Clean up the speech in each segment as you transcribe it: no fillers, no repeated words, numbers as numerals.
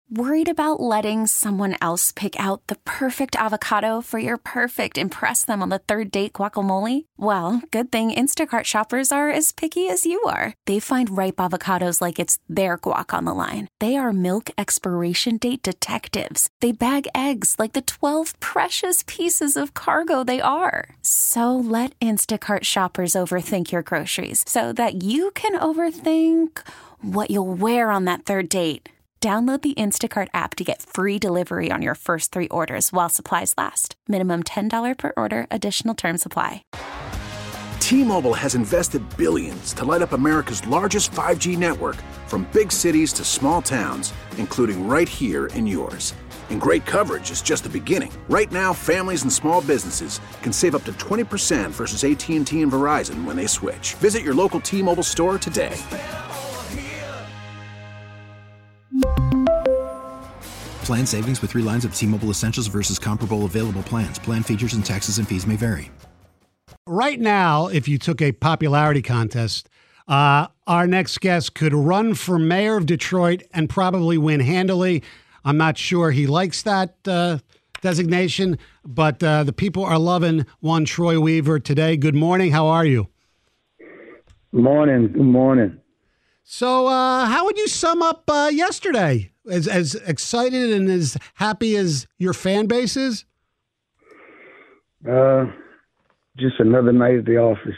Worried about letting someone else pick out the perfect avocado for your perfect impress them on the third date guacamole? Well, good thing Instacart shoppers are as picky as you are. They find ripe avocados like it's their guac on the line. They are milk expiration date detectives. They bag eggs like the 12 precious pieces of cargo they are. So let Instacart shoppers overthink your groceries so that you can overthink what you'll wear on that third date. Download the Instacart app to get free delivery on your first 3 orders while supplies last. Minimum $10 per order. Additional terms apply. T-Mobile has invested billions to light up America's largest 5G network, from big cities to small towns, including right here in yours. And great coverage is just the beginning. Right now, families and small businesses can save up to 20% versus AT&T and Verizon when they switch. Visit your local T-Mobile store today. Plan savings with 3 lines of T-Mobile Essentials versus comparable available plans. Plan features and taxes and fees may vary. Right now, if you took a popularity contest, our next guest could run for mayor of Detroit and probably win handily. I'm not sure he likes that designation, but the people are loving one Troy Weaver today. Good morning. How are you? Good morning. So how would you sum up yesterday? As excited and as happy as your fan base is? Just another night at the office.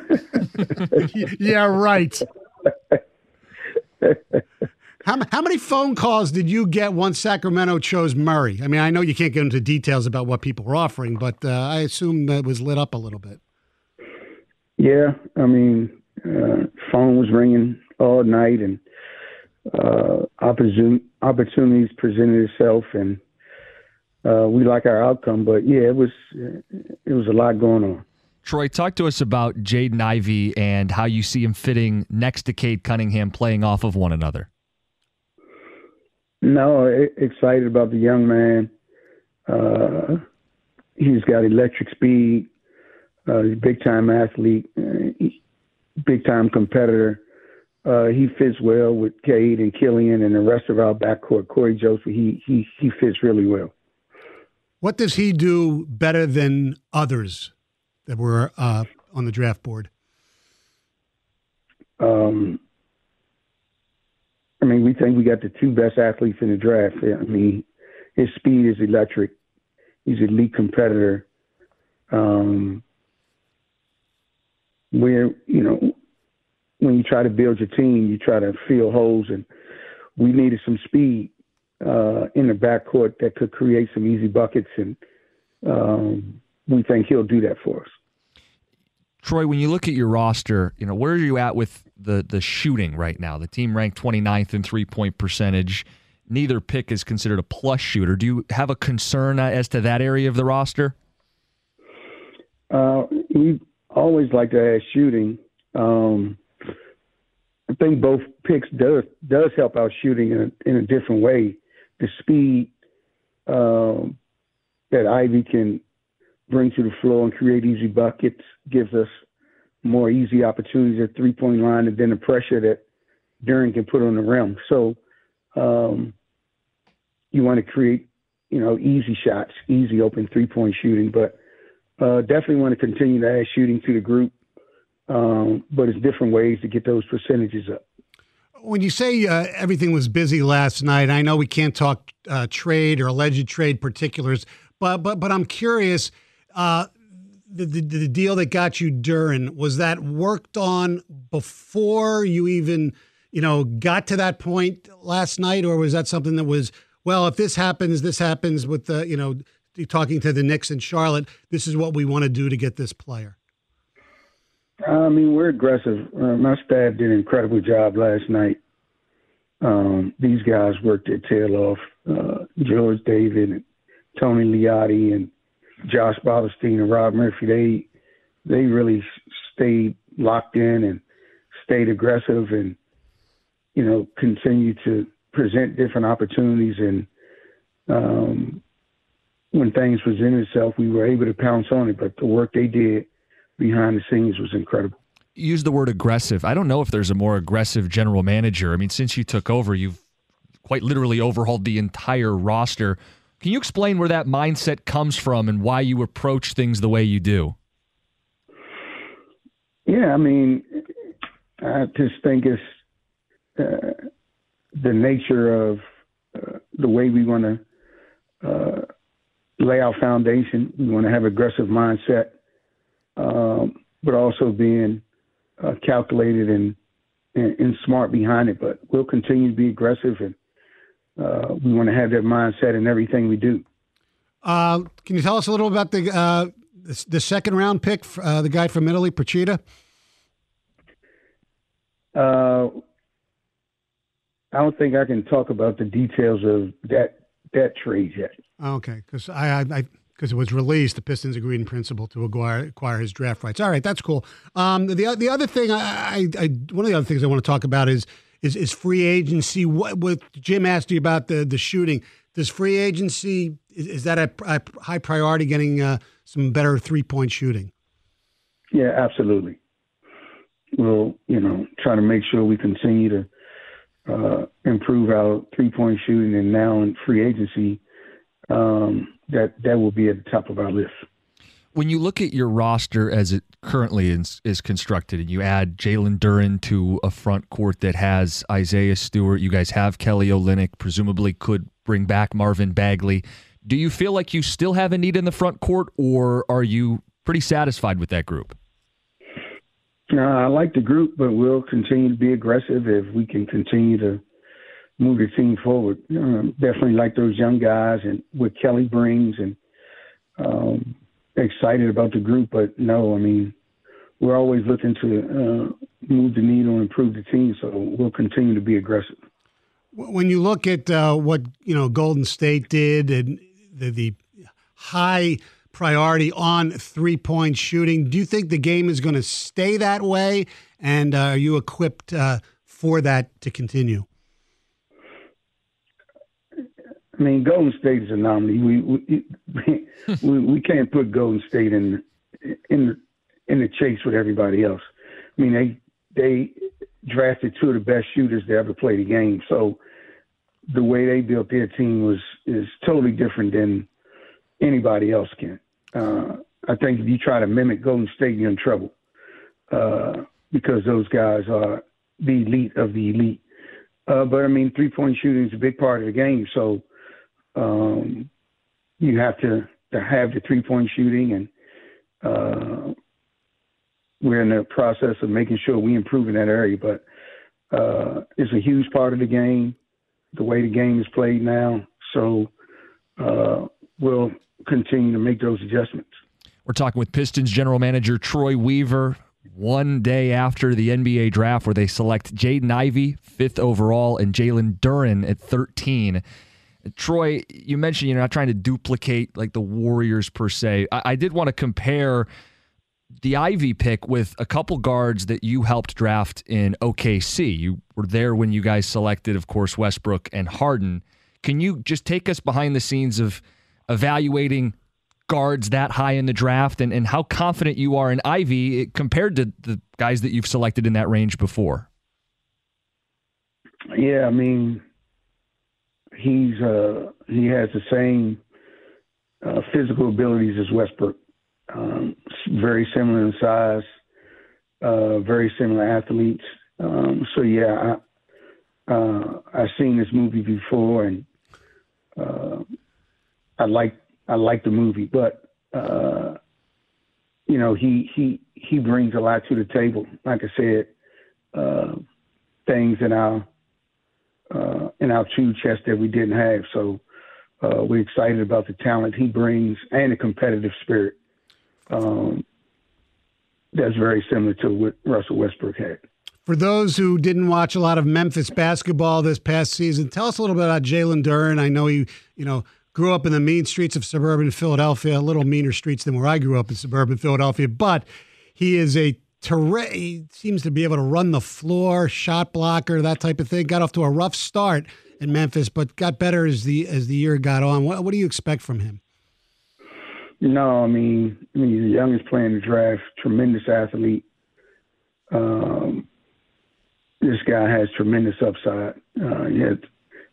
Yeah, right. How many phone calls did you get once Sacramento chose Murray? I mean, I know you can't get into details about what people were offering, but I assume it was lit up a little bit. Yeah, I mean, phone was ringing all night, and opportunities presented itself, and we like our outcome. But yeah, it was a lot going on. Troy, talk to us about Jaden Ivey and how you see him fitting next to Cade Cunningham, playing off of one another. No, excited about the young man. He's got electric speed. He's a big-time athlete, big-time competitor. He fits well with Cade and Killian and the rest of our backcourt. Corey Joseph, he fits really well. What does he do better than others that were on the draft board? I mean, we think we got the 2 best athletes in the draft. I mean, his speed is electric. He's an elite competitor. Where, when you try to build your team, you try to fill holes, and we needed some speed in the backcourt that could create some easy buckets, and we think he'll do that for us. Troy, when you look at your roster, where are you at with the shooting right now? The team ranked 29th in three-point percentage. Neither pick is considered a plus shooter. Do you have a concern as to that area of the roster? We always like to add shooting. I think both picks does help our shooting in a different way. The speed that Ivy can bring to the floor and create easy buckets gives us more easy opportunities at three-point line, and then the pressure that Duren can put on the rim. So you want to create, easy shots, easy open three-point shooting, but definitely want to continue to add shooting to the group. But it's different ways to get those percentages up. When you say everything was busy last night, I know we can't talk trade or alleged trade particulars, but I'm curious, the deal that got you Duren, was that worked on before you even, got to that point last night, or was that something that was, well, if this happens with the, talking to the Knicks and Charlotte, this is what we want to do to get this player? I mean, we're aggressive. My staff did an incredible job last night. These guys worked their tail off. George David and Tony Liotti and Josh Botterstein and Rob Murphy, they really stayed locked in and stayed aggressive and, continued to present different opportunities. And when things presented itself, we were able to pounce on it. But the work they did behind the scenes was incredible. You used the word aggressive. I don't know if there's a more aggressive general manager. I mean, since you took over, you've quite literally overhauled the entire roster. Can you explain where that mindset comes from and why you approach things the way you do? Yeah, I mean, I just think it's the nature of the way we want to lay our foundation. We want to have aggressive mindset, but also being calculated and smart behind it. But we'll continue to be aggressive, and we want to have that mindset in everything we do. Can you tell us a little about the second round pick, the guy from Italy, Procida? I don't think I can talk about the details of that trade yet. Okay, because because it was released, the Pistons agreed in principle to acquire his draft rights. All right, that's cool. The other thing, one of the other things I want to talk about is free agency. What Jim asked you about the shooting. Does free agency is that a high priority? Getting some better 3-point shooting. Yeah, absolutely. We'll try to make sure we continue to improve our 3-point shooting, and now in free agency, that will be at the top of our list. When you look at your roster as it currently is constructed, and you add Jalen Duren to a front court that has Isaiah Stewart, you guys have Kelly Olynyk, presumably could bring back Marvin Bagley. Do you feel like you still have a need in the front court, or are you pretty satisfied with that group? I like the group, but we'll continue to be aggressive if we can continue to move the team forward. Definitely like those young guys and what Kelly brings, and excited about the group. But no, I mean, we're always looking to move the needle and improve the team, so we'll continue to be aggressive. When you look at what Golden State did and the high priority on 3-point shooting, do you think the game is going to stay that way? And are you equipped for that to continue? I mean, Golden State is an anomaly. We can't put Golden State in the chase with everybody else. I mean, they drafted two of the best shooters to ever play the game. So the way they built their team is totally different than anybody else can. I think if you try to mimic Golden State, you're in trouble because those guys are the elite of the elite. But, I mean, 3-point shooting is a big part of the game. So you have to have the 3-point shooting, and we're in the process of making sure we improve in that area. But it's a huge part of the game, the way the game is played now. So we'll continue to make those adjustments. We're talking with Pistons general manager Troy Weaver one day after the NBA draft, where they select Jaden Ivey, 5th overall, and Jalen Duren at 13. Troy, you mentioned you're not trying to duplicate like the Warriors per se. I did want to compare the Ivy pick with a couple guards that you helped draft in OKC. You were there when you guys selected, of course, Westbrook and Harden. Can you just take us behind the scenes of evaluating guards that high in the draft and how confident you are in Ivy compared to the guys that you've selected in that range before? Yeah, I mean, he has the same physical abilities as Westbrook. Very similar in size, very similar athletes. So yeah, I've seen this movie before, and I like the movie, but he brings a lot to the table. Like I said, things in our true chest that we didn't have. So we're excited about the talent he brings and the competitive spirit. That's very similar to what Russell Westbrook had. For those who didn't watch a lot of Memphis basketball this past season, tell us a little bit about Jalen Duren. I know he, grew up in the mean streets of suburban Philadelphia, a little meaner streets than where I grew up in suburban Philadelphia, but he is he seems to be able to run the floor, shot blocker, that type of thing. Got off to a rough start in Memphis, but got better as the year got on. What do you expect from him? No, I mean, he's the youngest player in the draft, tremendous athlete. This guy has tremendous upside. He had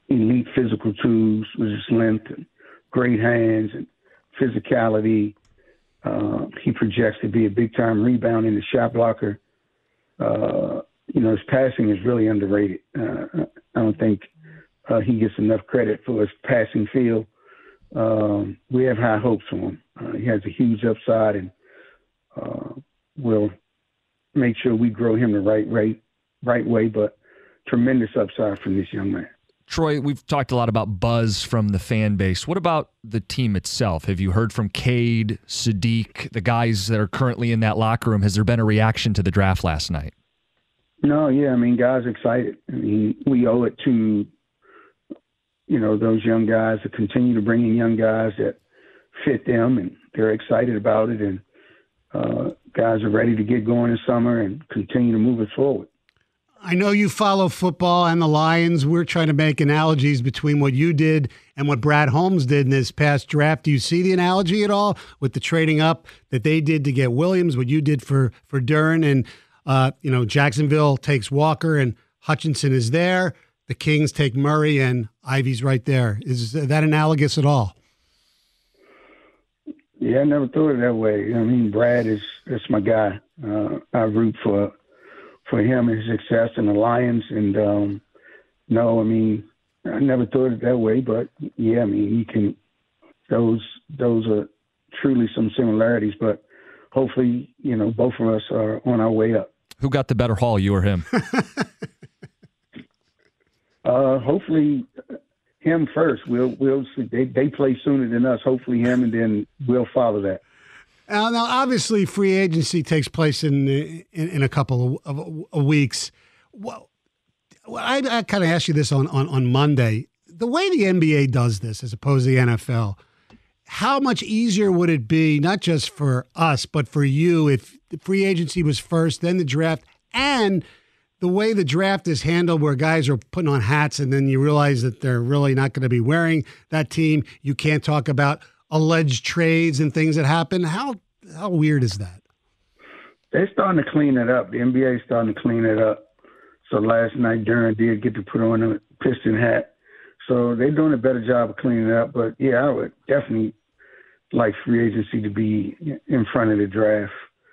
elite physical tools with his length and great hands and physicality. He projects to be a big-time rebounder and shot blocker. His passing is really underrated. I don't think he gets enough credit for his passing feel. We have high hopes for him. He has a huge upside, and we'll make sure we grow him the right way, but tremendous upside from this young man. Troy, we've talked a lot about buzz from the fan base. What about the team itself? Have you heard from Cade, Sadiq, the guys that are currently in that locker room? Has there been a reaction to the draft last night? No, yeah. I mean, guys excited. I mean, we owe it to, those young guys to continue to bring in young guys that fit them, and they're excited about it. And guys are ready to get going this summer and continue to move us forward. I know you follow football and the Lions. We're trying to make analogies between what you did and what Brad Holmes did in this past draft. Do you see the analogy at all with the trading up that they did to get Williams, what you did for Duren? And, Jacksonville takes Walker and Hutchinson is there. The Kings take Murray and Ivy's right there. Is that analogous at all? Yeah, I never thought of it that way. I mean, Brad that's my guy. I root for him and his success in the Lions. And no, I mean, I never thought of it that way. But yeah, I mean, you can. Those are truly some similarities. But hopefully, both of us are on our way up. Who got the better haul, you or him? Hopefully, him first. We'll see. They play sooner than us. Hopefully, him, and then we'll follow that. Now, obviously, free agency takes place in a couple of weeks. Well, I kind of asked you this on Monday. The way the NBA does this, as opposed to the NFL, how much easier would it be, not just for us, but for you, if the free agency was first, then the draft, and the way the draft is handled, where guys are putting on hats and then you realize that they're really not going to be wearing that team. You can't talk about alleged trades and things that happen. How weird is that? They're starting to clean it up. The NBA is starting to clean it up. So last night, Duren did get to put on a Piston hat. So they're doing a better job of cleaning it up. But, yeah, I would definitely like free agency to be in front of the draft.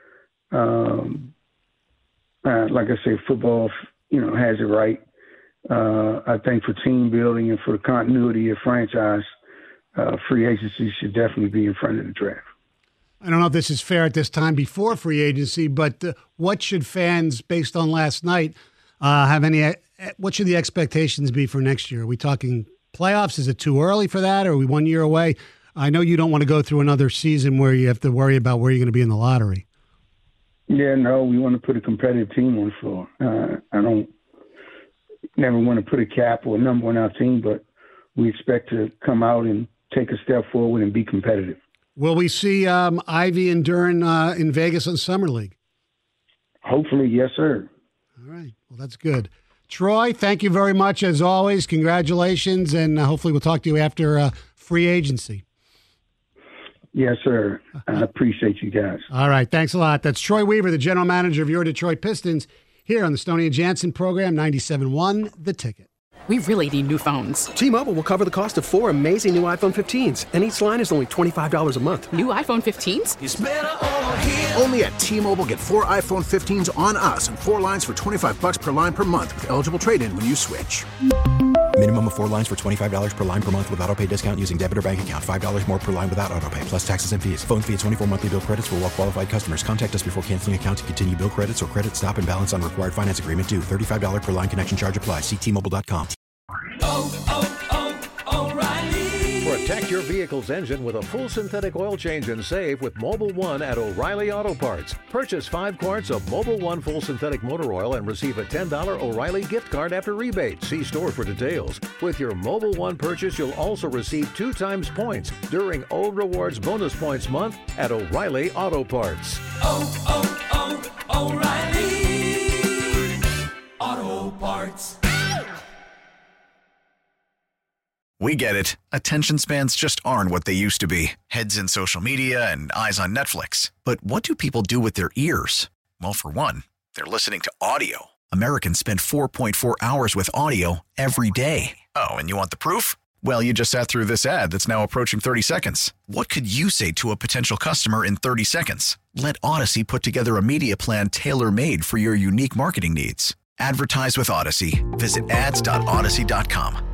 Like I say, football, has it right. I think for team building and for the continuity of franchise, free agency should definitely be in front of the draft. I don't know if this is fair at this time before free agency, but what should fans, based on last night, what should the expectations be for next year? Are we talking playoffs? Is it too early for that? Or are we 1 year away? I know you don't want to go through another season where you have to worry about where you're going to be in the lottery. Yeah, no, we want to put a competitive team on the floor. I don't never want to put a cap or a number on our team, but we expect to come out and take a step forward and be competitive. Will we see Ivy and Duren in Vegas on Summer League? Hopefully, yes, sir. All right. Well, that's good. Troy, thank you very much, as always. Congratulations, and hopefully we'll talk to you after free agency. Yes, sir. I appreciate you guys. All right. Thanks a lot. That's Troy Weaver, the general manager of your Detroit Pistons, here on the Stoney and Jansen program, 97.1 The Ticket. We really need new phones. T-Mobile will cover the cost of 4 amazing new iPhone 15s, and each line is only $25 a month. New iPhone 15s? It's better over here. Only at T-Mobile, get 4 iPhone 15s on us and 4 lines for $25 per line per month with eligible trade-in when you switch. Minimum of 4 lines for $25 per line per month with autopay discount using debit or bank account. $5 more per line without autopay, plus taxes and fees. Phone fee at 24 monthly bill credits for well-qualified customers. Contact us before canceling account to continue bill credits or credit stop and balance on required finance agreement due. $35 per line connection charge applies. See T-Mobile.com. O'Reilly. Protect your vehicle's engine with a full synthetic oil change and save with Mobil 1 at O'Reilly Auto Parts. Purchase 5 quarts of Mobil 1 full synthetic motor oil and receive a $10 O'Reilly gift card after rebate. See store for details. With your Mobil 1 purchase, you'll also receive 2 times points during O Rewards Bonus Points Month at O'Reilly Auto Parts. O'Reilly Auto Parts. We get it. Attention spans just aren't what they used to be. Heads in social media and eyes on Netflix. But what do people do with their ears? Well, for one, they're listening to audio. Americans spend 4.4 hours with audio every day. Oh, and you want the proof? Well, you just sat through this ad that's now approaching 30 seconds. What could you say to a potential customer in 30 seconds? Let Odyssey put together a media plan tailor-made for your unique marketing needs. Advertise with Odyssey. Visit ads.odyssey.com.